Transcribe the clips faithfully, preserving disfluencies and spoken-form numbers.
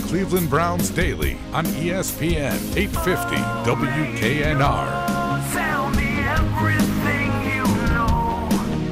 Cleveland Browns Daily on E S P N eight fifty W K N R. Tell me everything you know.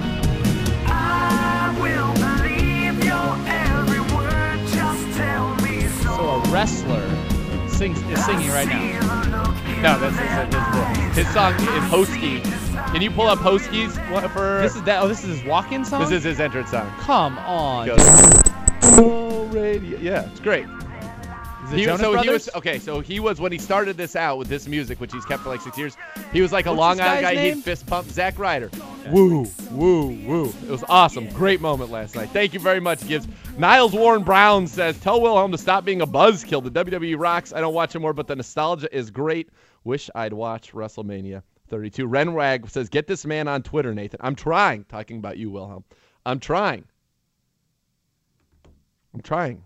I will believe your every word. Just tell me so. So a wrestler sings is singing right now. No, this is it. This is it. His song is Hosky. Can you pull up Hosky's what for? This is that. Oh, this is his walk-in song. This is his entrance song. Come on. Goes, oh, radio. Yeah, it's great. Is it He, Jonas so Brothers? he was okay. So he was when he started this out with this music, which he's kept for like six years. He was like a What's Long this Island guy's guy. name? He'd fist pump Zack Ryder. Woo, woo, woo. It was awesome. Great moment last night. Thank you very much, Gibbs. Niles Warren Brown says, "Tell Wilhelm to stop being a buzzkill. The W W E rocks. I don't watch it more, but the nostalgia is great. Wish I'd watch WrestleMania thirty-two." Renwag says, "Get this man on Twitter, Nathan." I'm trying. Talking about you, Wilhelm. I'm trying. I'm trying.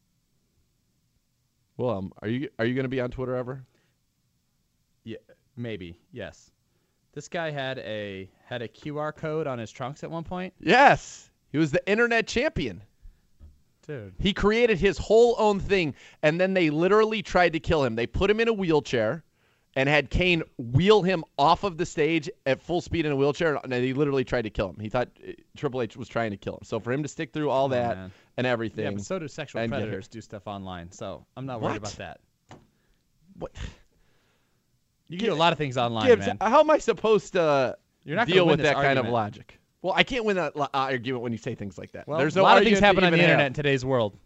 Wilhelm, are you are you going to be on Twitter ever? Yeah, maybe. Yes. This guy had a had a Q R code on his trunks at one point. Yes. He was the internet champion. Dude. He created his whole own thing, and then they literally tried to kill him. They put him in a wheelchair and had Kane wheel him off of the stage at full speed in a wheelchair, and they literally tried to kill him. He thought uh, Triple H was trying to kill him. So for him to stick through all Oh, that man. and everything. Yeah, but so do sexual and get predators hurt. do stuff online, so I'm not worried What? about that. What? You can do a lot of things online, Gibbs, man. how am I supposed to You're not gonna deal win with this that kind of argument. logic? Well, I can't win that lo- argument when you say things like that. Well, There's a no lot of things argument to happen on the even internet have. in today's world.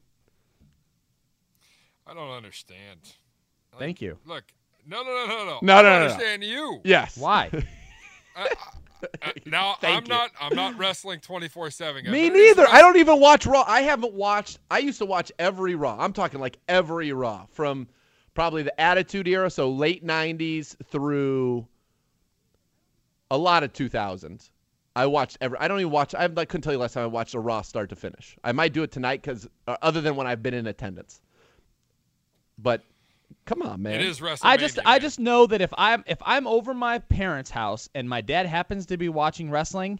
I don't understand. Like, Thank you. Look, no, no, no, no, no. No, I no, don't no, no. understand you. Yes. Why? I, I, I, now Thank I'm you. not. I'm not wrestling twenty-four seven. Me neither. I don't even watch Raw. I haven't watched. I used to watch every Raw. I'm talking like every Raw from probably the Attitude Era, so late nineties through a lot of two thousands. I watched every. I don't even watch. I like, couldn't tell you last time I watched a Raw start to finish. I might do it tonight because uh, other than when I've been in attendance. But come on, man. It is WrestleMania. I just I man. just know that if I'm if I'm over my parents' house and my dad happens to be watching wrestling,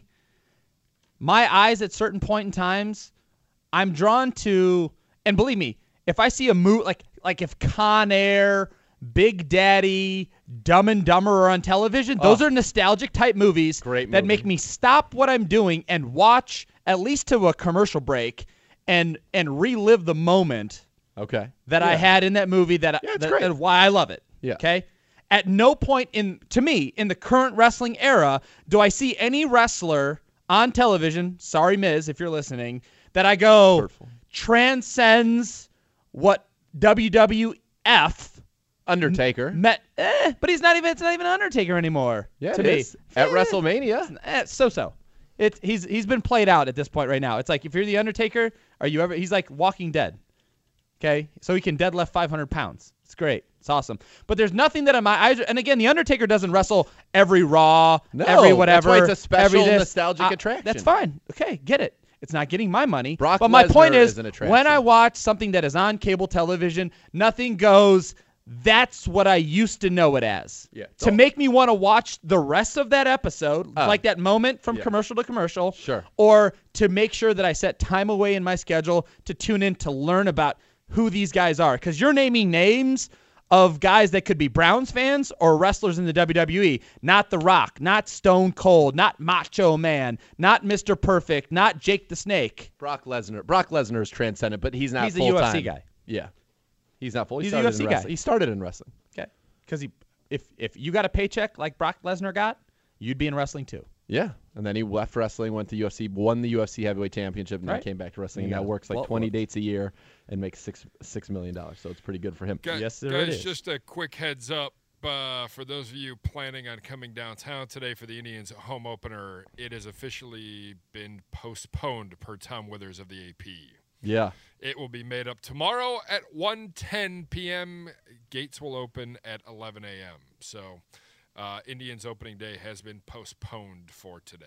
my eyes at certain point in times, I'm drawn to, and believe me, if I see a movie like like if Con Air, Big Daddy, Dumb and Dumber are on television, those Oh. are nostalgic type movies Great that movie. make me stop what I'm doing and watch at least to a commercial break and and relive the moment Okay. that I Yeah. had in that movie that, Yeah, it's that great. and why I love it. Yeah. Okay. At no point in to me in the current wrestling era do I see any wrestler on television. Sorry, Miz, if you're listening, that I go Hurtful. transcends what W W F Undertaker. met. Eh, but he's not even. It's not even Undertaker anymore. Yeah, to it me. is. At Eh, WrestleMania. eh, so so. It's he's he's been played out at this point right now. It's like if you're the Undertaker, are you ever? He's like Walking Dead. Okay, so he can deadlift five hundred pounds. It's great. It's awesome. But there's nothing that in my eyes. And again, the Undertaker doesn't wrestle every Raw, No, every that's whatever. why it's a special every this. nostalgic Uh, attraction. That's fine. Okay, get it. It's not getting my money. Brock but my point Lesnar is, is an attraction. when I watch something that is on cable television, nothing goes. That's what I used to know it as. Yeah. To Oh. make me want to watch the rest of that episode, Oh. like that moment from Yeah. commercial to commercial, Sure. or to make sure that I set time away in my schedule to tune in to learn about who these guys are. Because you're naming names of guys that could be Browns fans or wrestlers in the W W E. Not The Rock, not Stone Cold, not Macho Man, not Mister Perfect, not Jake the Snake. Brock Lesnar. Brock Lesnar is transcendent, but he's not He's a full U F time. C guy. Yeah. He's not full. He He's a started U F C in guy. wrestling. He started in wrestling. Okay. Because he, if if you got a paycheck like Brock Lesnar got, you'd be in wrestling too. Yeah. And then he left wrestling, went to U F C, won the U F C heavyweight championship, and Right. then came back to wrestling. There And you now go. works like Well, twenty well. dates a year and makes six six million dollars. So it's pretty good for him. Guys, Yes, there guys it is. just a quick heads up uh, for those of you planning on coming downtown today for the Indians home opener. It has officially been postponed per Tom Withers of the A P. Yeah. It will be made up tomorrow at one ten p.m. Gates will open at eleven a.m. So uh, Indians opening day has been postponed for today.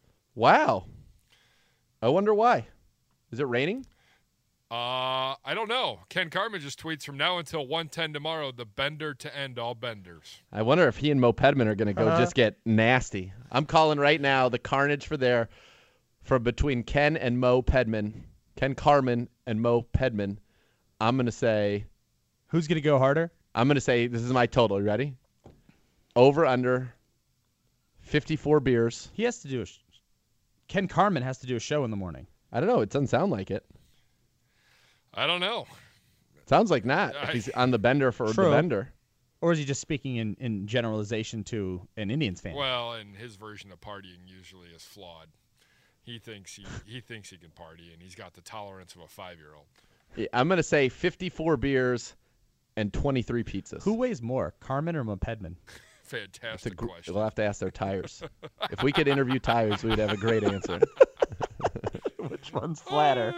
Wow. I wonder why. Is it raining? Uh, I don't know. Ken Carmen just tweets from now until one ten tomorrow, the bender to end all benders. I wonder if he and Mo Pedman are going to go Uh-huh. just get nasty. I'm calling right now the carnage for there for between Ken and Mo Pedman, Ken Carmen and Mo Pedman. I'm going to say Who's going to go harder? I'm going to say this is my total. You ready? Over under fifty-four beers. He has to do a sh- Ken Carmen has to do a show in the morning. I don't know. It doesn't sound like it. I don't know. Sounds like not. If he's on the bender for True. the bender. Or is he just speaking in, in generalization to an Indians fan? Well, and his version of partying usually is flawed. He thinks he he thinks he can party, and he's got the tolerance of a five-year-old. Yeah, I'm going to say fifty-four beers and twenty-three pizzas. Who weighs more, Carmen or Mopedman? It's a Fantastic gr- question. We'll have to ask their tires. If we could interview tires, we'd have a great answer. Which one's flatter?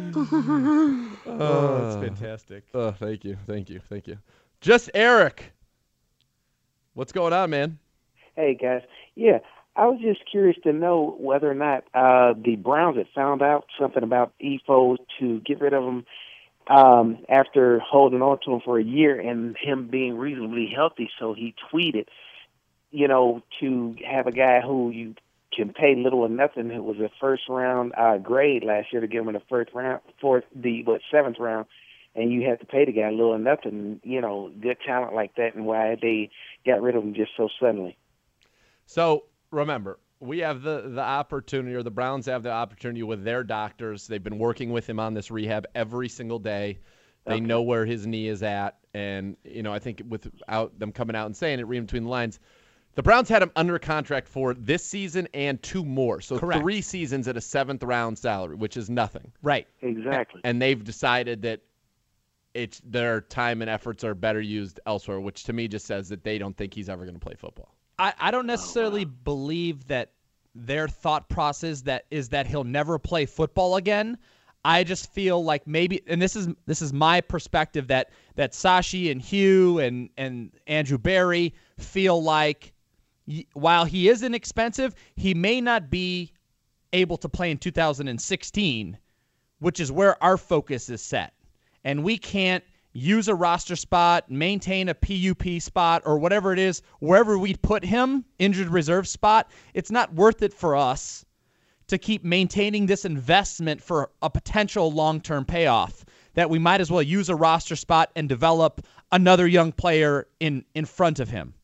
Oh, Oh, that's fantastic. Oh, thank you, thank you, thank you. Just Eric. What's going on, man? Hey, guys. Yeah, I was just curious to know whether or not uh, the Browns had found out something about E F O to get rid of him um, after holding on to him for a year and him being reasonably healthy. So he tweeted, you know, to have a guy who you can pay little or nothing, who was a first-round uh, grade last year, to give him the first round, fourth, the what seventh round, and you had to pay the guy little or nothing, you know, good talent like that, and why they got rid of him just so suddenly. So remember, we have the, the opportunity, or the Browns have the opportunity with their doctors. They've been working with him on this rehab every single day. They Okay. know where his knee is at. And, you know, I think without them coming out and saying it, reading between the lines, the Browns had him under contract for this season and two more. So Correct. three seasons at a seventh round salary, which is nothing. Right. Exactly. And they've decided that it's their time and efforts are better used elsewhere, which to me just says that they don't think he's ever going to play football. I, I don't necessarily believe that their thought process that is that he'll never play football again. I just feel like maybe, and this is this is my perspective, that that Sashi and Hugh and and Andrew Barry feel like y- while he is inexpensive, he may not be able to play in two thousand sixteen, which is where our focus is set, and we can't use a roster spot, maintain a P U P spot, or whatever it is, wherever we put him, injured reserve spot. It's not worth it for us to keep maintaining this investment for a potential long-term payoff, that we might as well use a roster spot and develop another young player in, in front of him.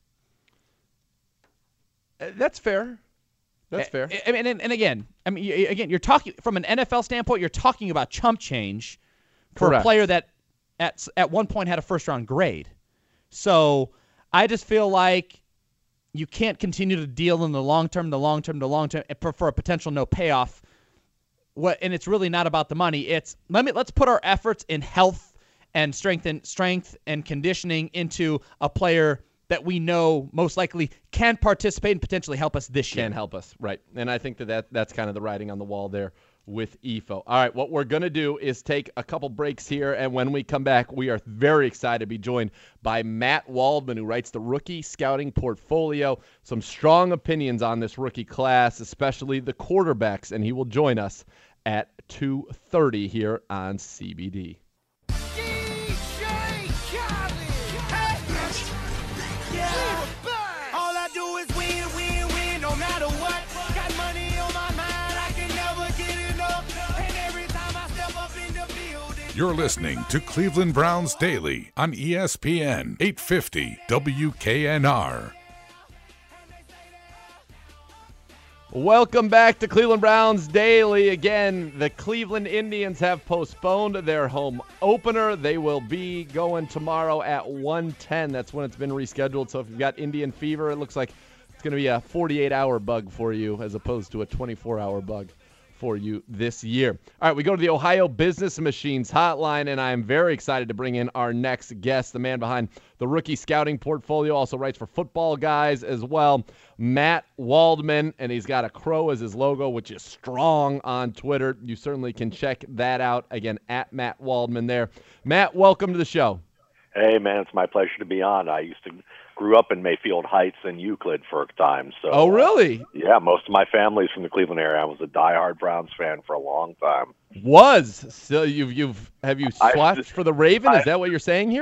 Uh, That's fair. That's fair. I, I mean, and, and again, I mean, y- again, you're talking from an N F L standpoint. You're talking about chump change for Correct. a player that at s- at one point had a first round grade. So I just feel like you can't continue to deal in the long term, the long term, the long term for, for a potential no payoff. What and it's really not about the money. It's let me let's put our efforts in health and strength and strength and conditioning into a player that we know most likely can participate and potentially help us this year. Can help us, right. And I think that, that that's kind of the writing on the wall there with E F O. All right, what we're going to do is take a couple breaks here, and when we come back, we are very excited to be joined by Matt Waldman, who writes the Rookie Scouting Portfolio. Some strong opinions on this rookie class, especially the quarterbacks, and he will join us at two thirty here on C B D. All I do is win, win, win, no matter what. Got money on my mind, I can never get enough. And every time I step up in the building. You're listening to Cleveland Browns Daily on E S P N eight fifty W K N R. Welcome back to Cleveland Browns Daily. Again, the Cleveland Indians have postponed their home opener. They will be going tomorrow at one ten. That's when it's been rescheduled. So if you've got Indian fever, it looks like it's going to be a forty-eight hour bug for you as opposed to a twenty-four hour bug for you this year. All right, we go to the Ohio Business Machines hotline, and I'm very excited to bring in our next guest, the man behind the Rookie Scouting Portfolio, also writes for Football Guys as well, Matt Waldman, and he's got a crow as his logo, which is strong on Twitter. You certainly can check that out, again, at Matt Waldman there. Matt, welcome to the show. Hey, man, it's my pleasure to be on. I used to grew up in Mayfield Heights and Euclid for a time. So, Oh, really? Uh, yeah, most of my family's from the Cleveland area. I was a diehard Browns fan for a long time. Was. So you've, you've have you I- swapped for the Raven? Is I- that what you're saying here?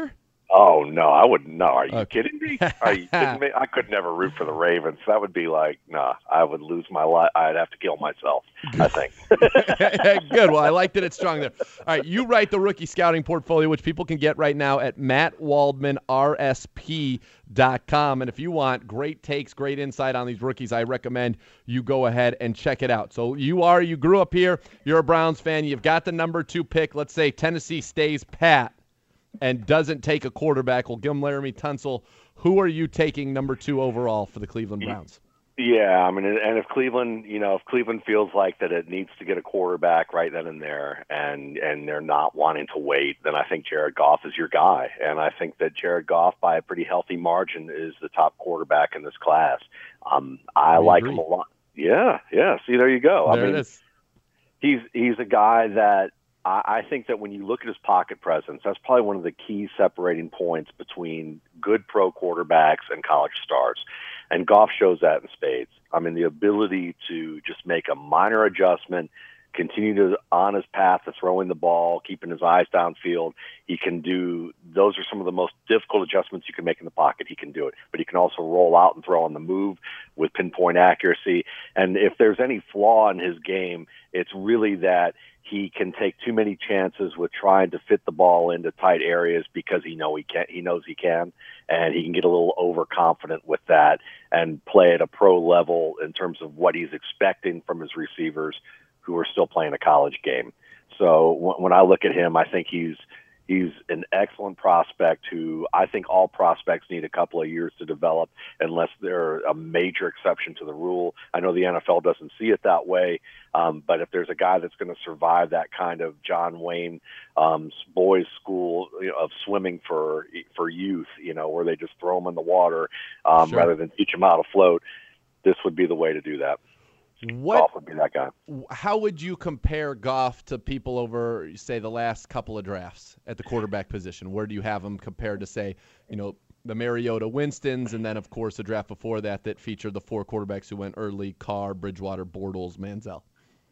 Oh no, I wouldn't. No, are you Okay. kidding me? Are you kidding me? I could never root for the Ravens. That would be like, nah, I would lose my life. I'd have to kill myself, I think. Good. Well, I like that it's strong there. All right, you write the rookie scouting portfolio, which people can get right now at matt waldman r s p dot com. And if you want great takes, great insight on these rookies, I recommend you go ahead and check it out. So you are, you grew up here, you're a Browns fan, you've got the number two pick. Let's say Tennessee stays pat and doesn't take a quarterback. We'll give him Laramie Tunsil. Who are you taking number two overall for the Cleveland Browns? Yeah, I mean, and if Cleveland, you know, if Cleveland feels like that it needs to get a quarterback right then and there, and and they're not wanting to wait, then I think Jared Goff is your guy. And I think that Jared Goff, by a pretty healthy margin, is the top quarterback in this class. Um, I We like agree. him a lot. Yeah, yeah. See, there you go. There I mean, it is. he's he's a guy that I, I think that when you look at his pocket presence, that's probably one of the key separating points between good pro quarterbacks and college stars. And Goff shows that in spades. I mean, the ability to just make a minor adjustment, continue to on his path to throwing the ball, keeping his eyes downfield. He can do, those are some of the most difficult adjustments you can make in the pocket. He can do it, but he can also roll out and throw on the move with pinpoint accuracy. And if there's any flaw in his game, it's really that he can take too many chances with trying to fit the ball into tight areas because he know he can. He knows he can, and he can get a little overconfident with that and play at a pro level in terms of what he's expecting from his receivers who are still playing a college game. So when I look at him, I think he's he's an excellent prospect who I think all prospects need a couple of years to develop unless they're a major exception to the rule. I know the N F L doesn't see it that way, um, but if there's a guy that's going to survive that kind of John Wayne um, boys' school, you know, of swimming for for youth, you know, where they just throw them in the water um, Sure. rather than teach them how to float, this would be the way to do that. What? Goff would be that guy. How would you compare Goff to people over, say, the last couple of drafts at the quarterback position? Where do you have him compared to, say, you know, the Mariota Winstons, and then, of course, the draft before that that featured the four quarterbacks who went early: Carr, Bridgewater, Bortles, Manziel?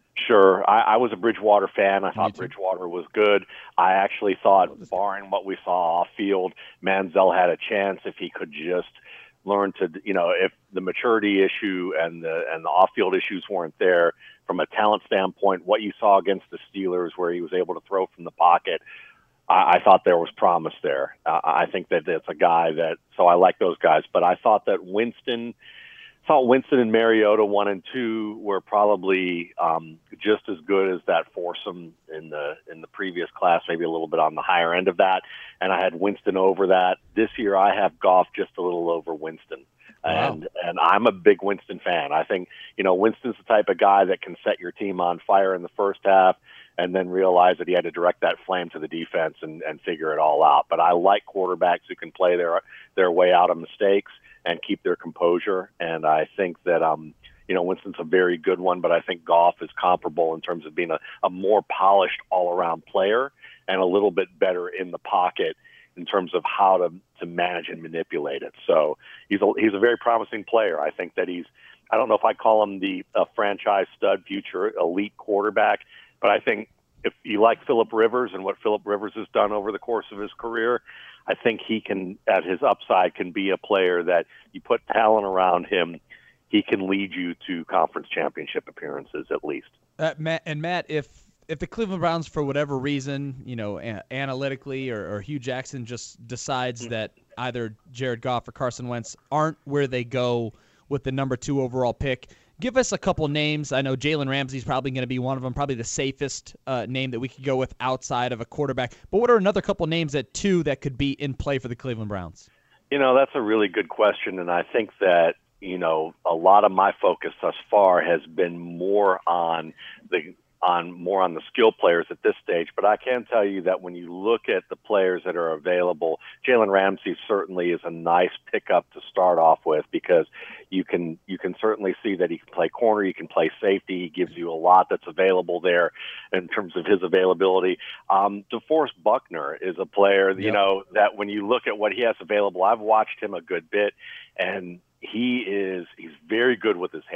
Sure. I, I was a Bridgewater fan. I Me thought too. Bridgewater was good. I actually thought, barring what we saw off field, Manziel had a chance if he could just learn to, you know, if the maturity issue and the and the off-field issues weren't there from a talent standpoint, what you saw against the Steelers where he was able to throw from the pocket, I, I thought there was promise there. Uh, I think that it's a guy that, so I like those guys. But I thought that Winston, thought Winston and Mariota one and two were probably um, just as good as that foursome in the in the previous class, maybe a little bit on the higher end of that. And I had Winston over that. This year I have Goff just a little over Winston. Wow. And and I'm a big Winston fan. I think, you know, Winston's the type of guy that can set your team on fire in the first half and then realize that he had to direct that flame to the defense and, and figure it all out. But I like quarterbacks who can play their their way out of mistakes and keep their composure. And I think that, um, you know, Winston's a very good one, but I think Goff is comparable in terms of being a, a more polished all-around player and a little bit better in the pocket in terms of how to, to manage and manipulate it. So he's a, he's a very promising player. I think that he's, I don't know if I call him the uh, franchise stud future elite quarterback, but I think if you like Phillip Rivers and what Phillip Rivers has done over the course of his career, I think he can, at his upside, can be a player that you put talent around him, he can lead you to conference championship appearances at least. Uh, Matt, and Matt, if if the Cleveland Browns, for whatever reason, you know, a- analytically, or, or Hugh Jackson just decides Mm-hmm. that either Jared Goff or Carson Wentz aren't where they go with the number two overall pick, give us a couple names. I know Jalen Ramsey's probably going to be one of them, probably the safest uh, name that we could go with outside of a quarterback. But what are another couple names at two that could be in play for the Cleveland Browns? You know, that's a really good question, and I think that, you know, a lot of my focus thus far has been more on the on more on the skill players at this stage. But I can tell you that when you look at the players that are available, Jalen Ramsey certainly is a nice pickup to start off with, because you can you can certainly see that he can play corner, he can play safety, he gives you a lot that's available there in terms of his availability. Um, DeForest Buckner is a player, you Yep. know, that when you look at what he has available, I've watched him a good bit, and he is he's very good with his hands.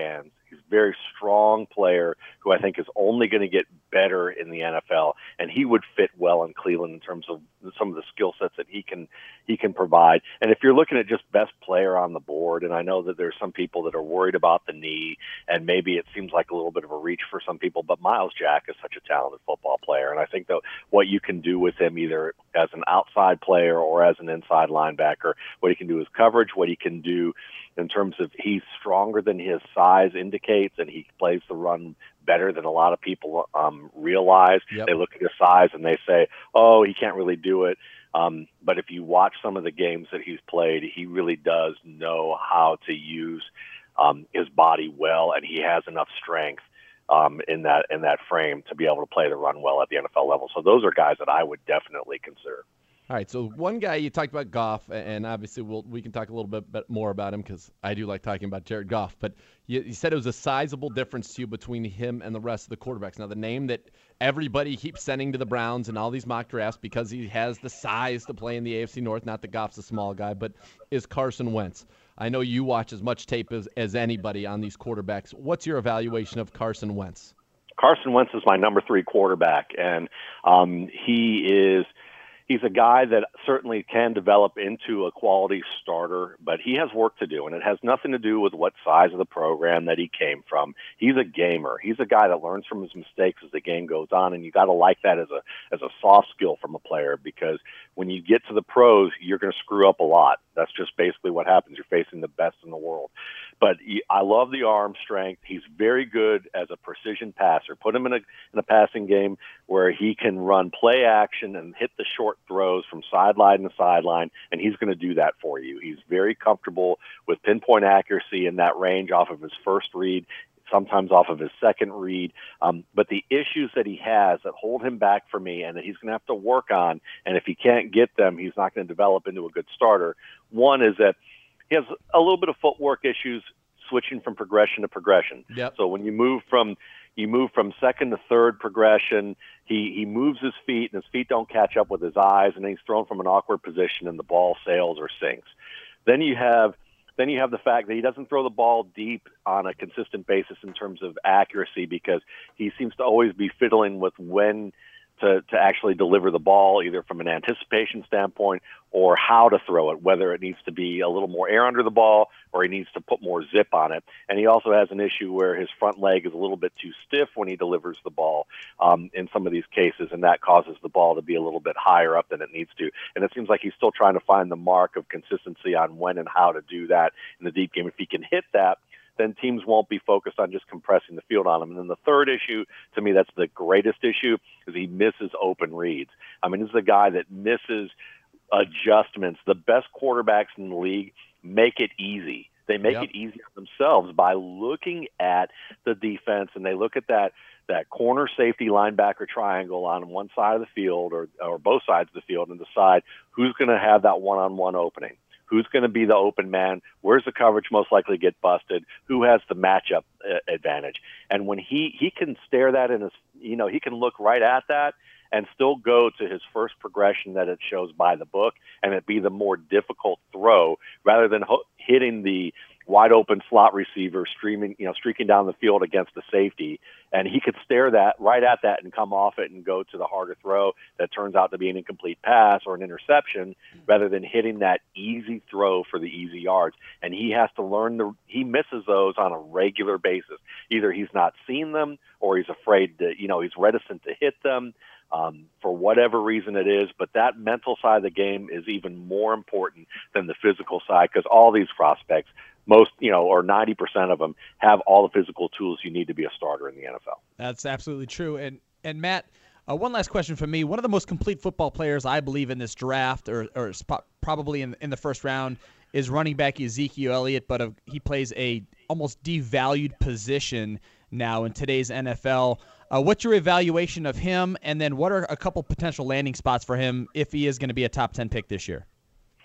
He's a very strong player who I think is only going to get better in the N F L, and he would fit well in Cleveland in terms of some of the skill sets that he can he can provide. And if you're looking at just best player on the board, and I know that there's some people that are worried about the knee, and maybe it seems like a little bit of a reach for some people, but Miles Jack is such a talented football player, and I think that what you can do with him either as an outside player or as an inside linebacker, what he can do is coverage, what he can do in terms of he's stronger than his size indicates, and he plays the run better than a lot of people um, realize. Yep. They look at his size and they say, oh, he can't really do it. Um, but if you watch some of the games that he's played, he really does know how to use um, his body well, and he has enough strength um, in that in that frame to be able to play the run well at the N F L level. So those are guys that I would definitely consider. All right, so one guy you talked about Goff, and obviously we'll, we can talk a little bit, bit more about him because I do like talking about Jared Goff. But you, you said it was a sizable difference to you between him and the rest of the quarterbacks. Now, the name that everybody keeps sending to the Browns and all these mock drafts because he has the size to play in the A F C North, not that Goff's a small guy, but is Carson Wentz. I know you watch as much tape as, as anybody on these quarterbacks. What's your evaluation of Carson Wentz? Carson Wentz is my number three quarterback, and um, he is – he's a guy that certainly can develop into a quality starter, but he has work to do, and it has nothing to do with what size of the program that he came from. He's a gamer. He's a guy that learns from his mistakes as the game goes on, and you got to like that as a as a soft skill from a player, because when you get to the pros, you're going to screw up a lot. That's just basically what happens. You're facing the best in the world. But he, I love the arm strength. He's very good as a precision passer. Put him in a in a passing game where he can run play action and hit the short throws from sideline to sideline, and he's going to do that for you. He's very comfortable with pinpoint accuracy in that range off of his first read, sometimes off of his second read. Um, but the issues that he has that hold him back for me and that he's going to have to work on, and if he can't get them, he's not going to develop into a good starter. One is that he has a little bit of footwork issues switching from progression to progression. Yep. So when you move from you move from second to third progression, he, he moves his feet, and his feet don't catch up with his eyes, and then he's thrown from an awkward position, and the ball sails or sinks. Then you have then you have the fact that he doesn't throw the ball deep on a consistent basis in terms of accuracy, because he seems to always be fiddling with when to, to actually deliver the ball, either from an anticipation standpoint or how to throw it, whether it needs to be a little more air under the ball or he needs to put more zip on it. And he also has an issue where his front leg is a little bit too stiff when he delivers the ball um, in some of these cases, and that causes the ball to be a little bit higher up than it needs to. And it seems like he's still trying to find the mark of consistency on when and how to do that in the deep game. If he can hit that, then teams won't be focused on just compressing the field on him. And then the third issue, to me, that's the greatest issue, is he misses open reads. I mean, this is a guy that misses adjustments. The best quarterbacks in the league make it easy. They make Yep. it easy on themselves by looking at the defense, and they look at that that corner safety linebacker triangle on one side of the field or, or both sides of the field and decide who's going to have that one-on-one opening. Who's going to be the open man? Where's the coverage most likely to get busted? Who has the matchup uh, advantage? And when he, he can stare that in his, you know, he can look right at that and still go to his first progression that it shows by the book, and it be the more difficult throw rather than ho- hitting the wide open slot receiver streaming, you know, streaking down the field against the safety. And he could stare that right at that and come off it and go to the harder throw that turns out to be an incomplete pass or an interception rather than hitting that easy throw for the easy yards. And he has to learn the, he misses those on a regular basis. Either he's not seen them or he's afraid to, you know, he's reticent to hit them. Um, for whatever reason it is, but that mental side of the game is even more important than the physical side, because all these prospects, most, you know, or ninety percent of them, have all the physical tools you need to be a starter in the N F L. That's absolutely true. And and Matt, uh, one last question for me. One of the most complete football players I believe in this draft, or or sp- probably in in the first round, is running back Ezekiel Elliott, but uh, he plays a almost devalued position now in today's N F L. Uh, what's your evaluation of him, and then what are a couple potential landing spots for him if he is going to be a top ten pick this year?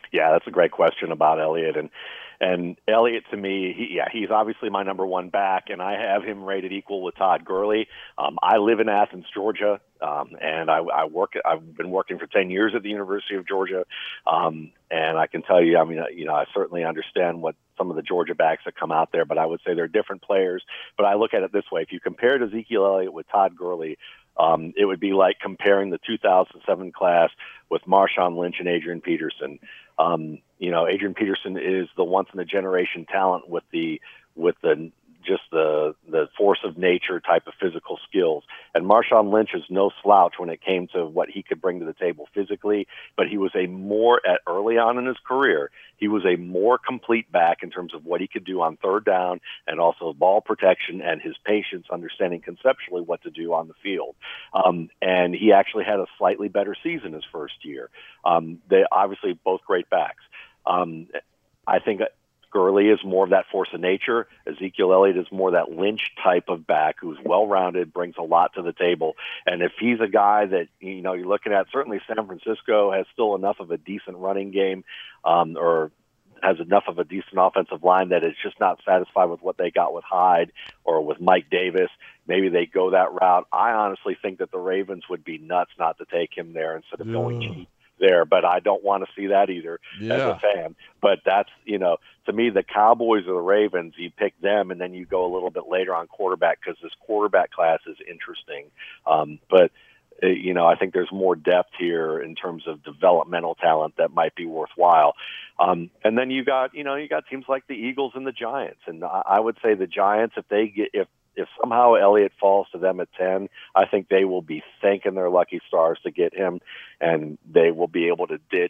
Yeah, that's a great question about Elliott. And and Elliott, to me, he, yeah, he's obviously my number one back, and I have him rated equal with Todd Gurley. Um, I live in Athens, Georgia, um, and I, I work. I've been working for ten years at the University of Georgia, um, and I can tell you, I mean, you know, I certainly understand what some of the Georgia backs that come out there, but I would say they're different players. But I look at it this way: if you compared Ezekiel Elliott with Todd Gurley, um, it would be like comparing the two thousand seven class with Marshawn Lynch and Adrian Peterson. Um, you know, Adrian Peterson is the once in a generation talent with the with the just the the force of nature type of physical skills. And Marshawn Lynch is no slouch when it came to what he could bring to the table physically, but he was a more at early on in his career, he was a more complete back in terms of what he could do on third down and also ball protection and his patience, understanding conceptually what to do on the field. Um, and he actually had a slightly better season his first year. Um, they obviously both great backs. Um, I think Gurley is more of that force of nature. Ezekiel Elliott is more that Lynch type of back who's well-rounded, brings a lot to the table. And if he's a guy that, you know, you're looking at, certainly San Francisco has still enough of a decent running game um, or has enough of a decent offensive line that is just not satisfied with what they got with Hyde or with Mike Davis. Maybe they go that route. I honestly think that the Ravens would be nuts not to take him there instead of going cheap there, but I don't want to see that either yeah. as a fan. But that's, you know, to me, the Cowboys or the Ravens, you pick them, and then you go a little bit later on quarterback because this quarterback class is interesting. Um, but, uh, you know, I think there's more depth here in terms of developmental talent that might be worthwhile. Um, and then you got, you know, you got teams like the Eagles and the Giants. And I, I would say the Giants, if they get, if, If somehow Elliott falls to them at ten, I think they will be thanking their lucky stars to get him, and they will be able to ditch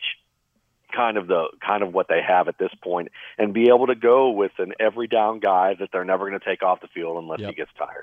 kind of the kind of what they have at this point and be able to go with an every down guy that they're never going to take off the field unless Yep. he gets tired.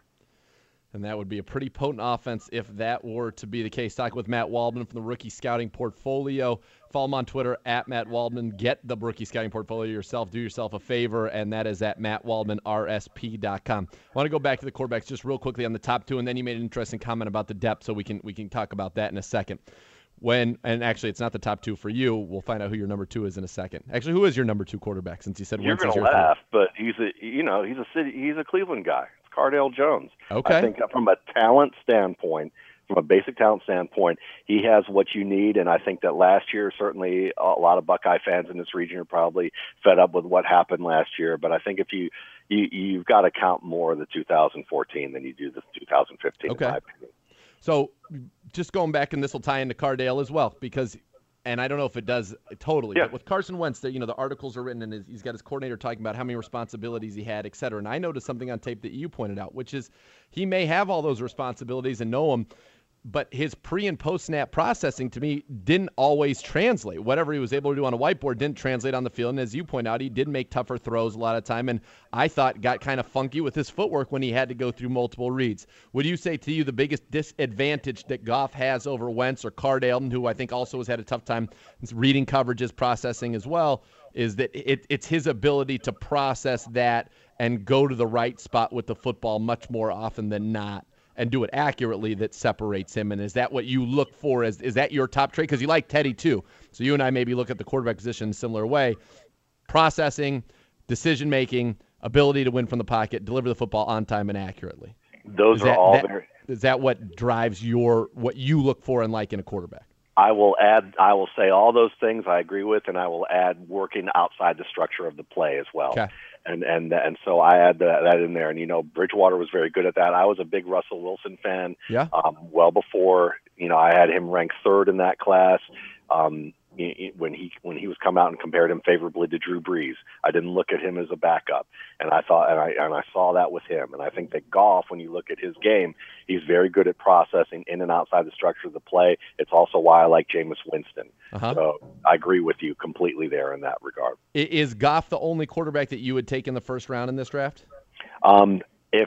And that would be a pretty potent offense if that were to be the case. Talking with Matt Waldman from the Rookie Scouting Portfolio. Follow him on Twitter, at Matt Waldman. Get the Rookie Scouting Portfolio yourself. Do yourself a favor, and that is at matt waldman r s p dot com. I want to go back to the quarterbacks just real quickly on the top two, and then you made an interesting comment about the depth, so we can we can talk about that in a second. When and actually, it's not the top two for you. We'll find out who your number two is in a second. Actually, who is your number two quarterback? Since you said You're Wentz is going to your third. laugh, but he's a you know he's a city he's a Cleveland guy. It's Cardale Jones. Okay. I think from a talent standpoint, from a basic talent standpoint, he has what you need. And I think that last year, certainly a lot of Buckeye fans in this region are probably fed up with what happened last year. But I think if you, you you've got to count more the two thousand fourteen than you do the two thousand fifteen. Okay. In my opinion. So just going back, and this will tie into Cardale as well, because, and I don't know if it does totally, Yeah. but with Carson Wentz, the, you know, the articles are written, and his, he's got his coordinator talking about how many responsibilities he had, et cetera. And I noticed something on tape that you pointed out, which is he may have all those responsibilities and know them, but his pre- and post-snap processing, to me, didn't always translate. Whatever he was able to do on a whiteboard didn't translate on the field. And as you point out, he did make tougher throws a lot of time, and I thought got kind of funky with his footwork when he had to go through multiple reads. Would you say to you the biggest disadvantage that Goff has over Wentz or Cardale, who I think also has had a tough time reading coverages, processing as well, is that it, it's his ability to process that and go to the right spot with the football much more often than not, and do it accurately, that separates him? And is that what you look for? Is, is that your top trait? Because you like Teddy too. So you and I maybe look at the quarterback position in a similar way. Processing, decision-making, ability to win from the pocket, deliver the football on time and accurately. Those Is are that- all that- very. Is that what drives your what you look for and like in a quarterback? I will add. I will say all those things I agree with, and I will add working outside the structure of the play as well. Okay. And and and so I add that, that in there. And you know, Bridgewater was very good at that. I was a big Russell Wilson fan. Yeah. Um, well before you know, I had him ranked third in that class. Um, when he when he was come out and compared him favorably to Drew Brees, I didn't look at him as a backup, and I thought and I and I saw that with him. And I think that Goff, when you look at his game, he's very good at processing in and outside the structure of the play. It's also why I like Jameis Winston. Uh-huh. So I agree with you completely there in that regard. I- Is Goff the only quarterback that you would take in the first round in this draft? Um, if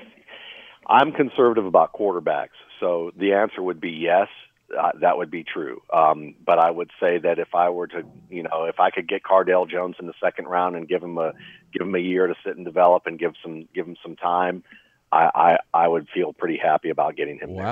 I'm conservative about quarterbacks, so the answer would be yes. Uh, that would be true. Um, but I would say that if I were to, you know, if I could get Cardale Jones in the second round and give him a give him a year to sit and develop and give some give him some time, I I, I would feel pretty happy about getting him there. Wow.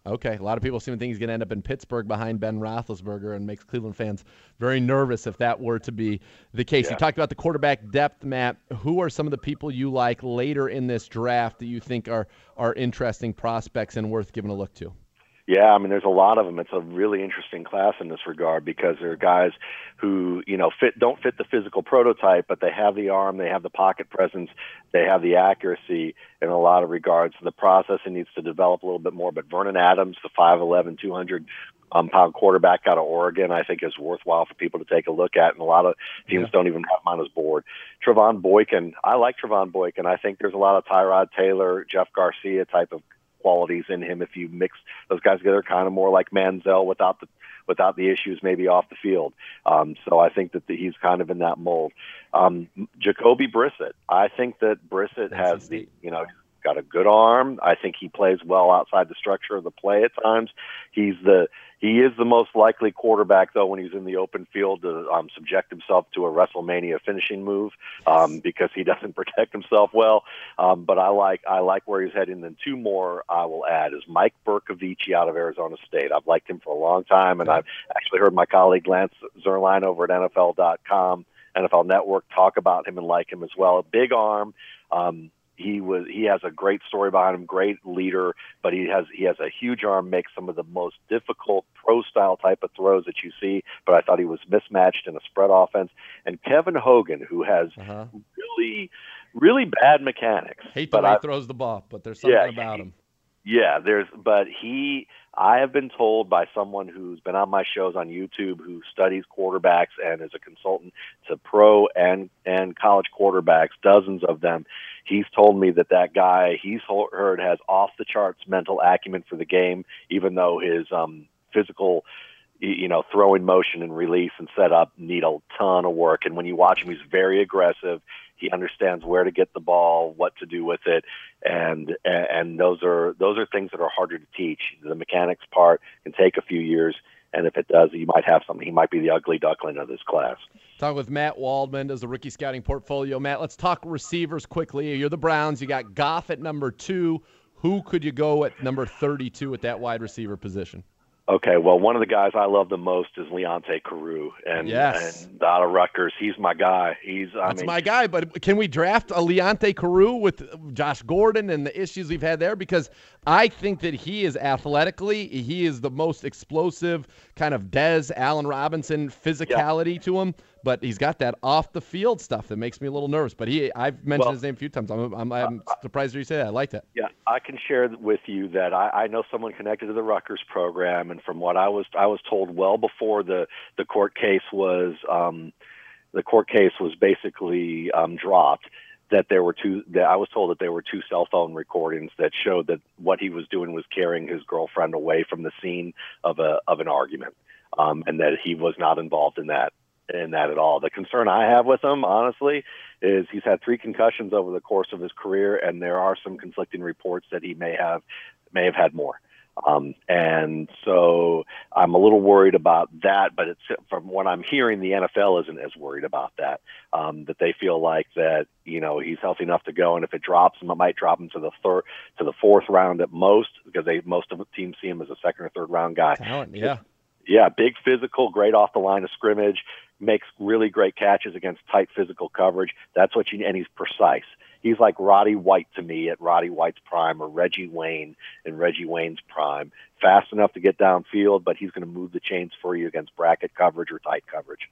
Okay, a lot of people seem to think he's going to end up in Pittsburgh behind Ben Roethlisberger, and makes Cleveland fans very nervous if that were to be the case. Yeah. You talked about the quarterback depth, Matt. Who are some of the people you like later in this draft that you think are are interesting prospects and worth giving a look to? Yeah, I mean, there's a lot of them. It's a really interesting class in this regard because there are guys who, you know, fit don't fit the physical prototype, but they have the arm, they have the pocket presence, they have the accuracy in a lot of regards. The processing needs to develop a little bit more. But Vernon Adams, the five eleven, two hundred um, pound quarterback out of Oregon, I think is worthwhile for people to take a look at, and a lot of teams yeah. don't even have him on his board. Trevon Boykin, I like Trevon Boykin. I think there's a lot of Tyrod Taylor, Jeff Garcia type of qualities in him if you mix those guys together, kind of more like Manziel without the without the issues maybe off the field. Um, so I think that the, he's kind of in that mold. Um, Jacoby Brissett, I think that Brissett has the you know got a good arm. I think he plays well outside the structure of the play at times. He's the he is the most likely quarterback, though, when he's in the open field to um, subject himself to a WrestleMania finishing move um, because he doesn't protect himself well. Um, but I like I like where he's heading. And two more I will add is Mike Bercovici out of Arizona State. I've liked him for a long time, and I've actually heard my colleague Lance Zierlein over at N F L dot com, N F L Network, talk about him and like him as well. A big arm. Um, He was. He has a great story behind him, great leader, but he has he has a huge arm, makes some of the most difficult pro-style type of throws that you see. But I thought he was mismatched in a spread offense. And Kevin Hogan, who has uh-huh. really, really bad mechanics. Hate the but way I, he throws the ball, but there's something yeah, about he, him. Yeah, there's. But he, I have been told by someone who's been on my shows on YouTube, who studies quarterbacks and is a consultant to pro and and college quarterbacks, dozens of them. He's told me that that guy he's heard has off-the-charts mental acumen for the game, even though his um, physical, you know, throwing motion and release and setup need a ton of work. And when you watch him, he's very aggressive. He understands where to get the ball, what to do with it, and and those are those are things that are harder to teach. The mechanics part can take a few years, and if it does, you might have something. He might be the ugly duckling of this class. Talking with Matt Waldman, does the rookie scouting portfolio. Matt, let's talk receivers quickly. You're the Browns. You got Goff at number two. Who could you go at number thirty-two at that wide receiver position? Okay, well, one of the guys I love the most is Leonte Carew, and, yes. and out of Rutgers, he's my guy. He's I That's mean, my guy, but can we draft a Leonte Carew with Josh Gordon and the issues we've had there? Because I think that he is athletically, he is the most explosive kind of Dez, Allen Robinson physicality yeah. to him, but he's got that off-the-field stuff that makes me a little nervous. But he, I've mentioned well, his name a few times. I'm, I'm, I'm uh, surprised you say that. I like that. Yeah, I can share with you that I, I know someone connected to the Rutgers program, and from what I was I was told well before the, the court case was um, the court case was basically um, dropped, that there were two that I was told that there were two cell phone recordings that showed that what he was doing was carrying his girlfriend away from the scene of a of an argument, um, and that he was not involved in that. in that at all. The concern I have with him, honestly, is he's had three concussions over the course of his career, and there are some conflicting reports that he may have may have had more. Um, and so I'm a little worried about that, but it's from what I'm hearing, the N F L isn't as worried about that, um, that they feel like that, you know, he's healthy enough to go. And if it drops him, it might drop him to the third, to the fourth round at most, because they, most of the teams see him as a second or third round guy. Talent, yeah. Yeah. Big physical, great off the line of scrimmage, makes really great catches against tight physical coverage. That's what you, and he's precise. He's like Roddy White to me at Roddy White's prime, or Reggie Wayne in Reggie Wayne's prime. Fast enough to get downfield, but he's going to move the chains for you against bracket coverage or tight coverage.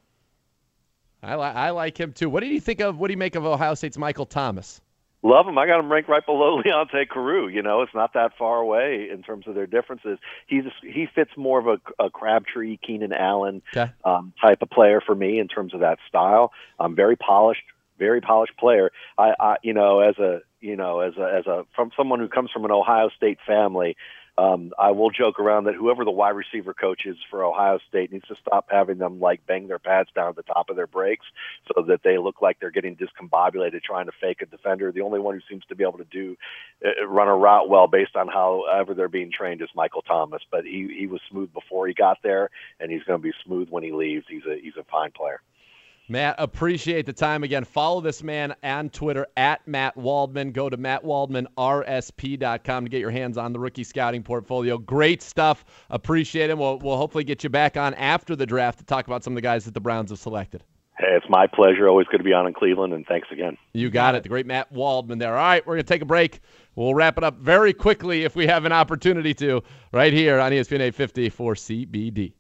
I, li- I like him too. What do you think of, what do you make of Ohio State's Michael Thomas? Love him. I got him ranked right below Leonte Carew. You know, it's not that far away in terms of their differences. He's he fits more of a, a Crabtree, Keenan Allen okay. um, type of player for me in terms of that style. Um, very polished, very polished player. I, I, you know, as a you know, as a as a from someone who comes from an Ohio State family. Um, I will joke around that whoever the wide receiver coach is for Ohio State needs to stop having them like bang their pads down at the top of their brakes so that they look like they're getting discombobulated trying to fake a defender. The only one who seems to be able to do uh, run a route well based on however they're being trained is Michael Thomas. But he, he was smooth before he got there, and he's going to be smooth when he leaves. He's a he's a fine player. Matt, appreciate the time again. Follow this man on Twitter at Matt Waldman. Go to matt waldman r s p dot com to get your hands on the rookie scouting portfolio. Great stuff. Appreciate it. We'll, we'll hopefully get you back on after the draft to talk about some of the guys that the Browns have selected. Hey, it's my pleasure. Always good to be on in Cleveland, and thanks again. You got it. The great Matt Waldman there. All right, we're going to take a break. We'll wrap it up very quickly if we have an opportunity to right here on E S P N eight fifty for C B D.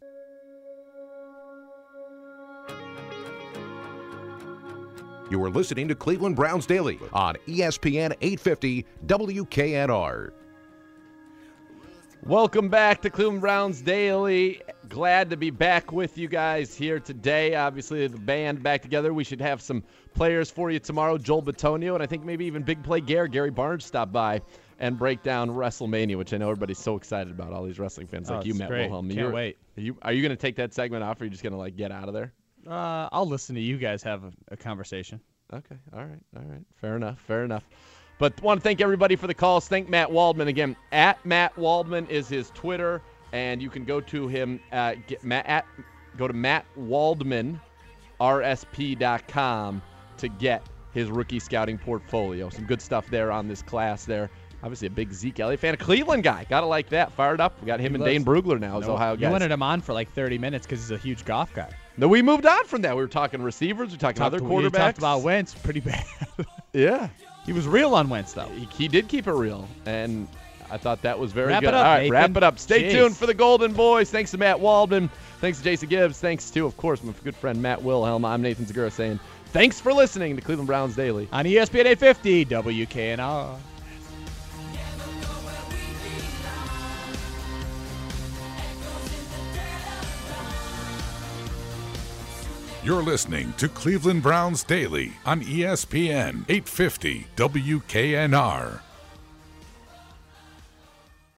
You are listening to Cleveland Browns Daily on E S P N eight fifty W K N R. Welcome back to Cleveland Browns Daily. Glad to be back with you guys here today. Obviously, the band back together. We should have some players for you tomorrow. Joel Bitonio, and I think maybe even Big Play Gare, Gary Barnes, stop by and break down WrestleMania, which I know everybody's so excited about, all these wrestling fans Oh, like you, it's Matt great. Wilhelm. Can't You're- wait. Are you, are you going to take that segment off, or are you just going to like get out of there? Uh, I'll listen to you guys have a, a conversation. Okay. All right. All right. Fair enough. Fair enough. But want to thank everybody for the calls. Thank Matt Waldman again. At Matt Waldman is his Twitter, and you can go to him. Uh, get Matt at go to matt waldman r s p dot com to get his rookie scouting portfolio. Some good stuff there on this class. There, obviously a big Zeke Elliott fan, a Cleveland guy. Gotta like that. Fired up. We got him He and loves- Dane Brugler now as No, Ohio you guys. wanted him on for like thirty minutes because he's a huge golf guy. No, we moved on from that. We were talking receivers. We were talking Talked other to- quarterbacks. We talked about Wentz pretty bad. yeah. He was real on Wentz, though. He, he did keep it real, and I thought that was very Wrap good. it up, All right, Nathan. wrap it up. Stay Jeez. tuned for the Golden Boys. Thanks to Matt Waldman. Thanks to Jason Gibbs. Thanks to, of course, my good friend Matt Wilhelm. I'm Nathan Zagura saying thanks for listening to Cleveland Browns Daily. On E S P N eight fifty W K N R. You're listening to Cleveland Browns Daily on E S P N eight fifty W K N R.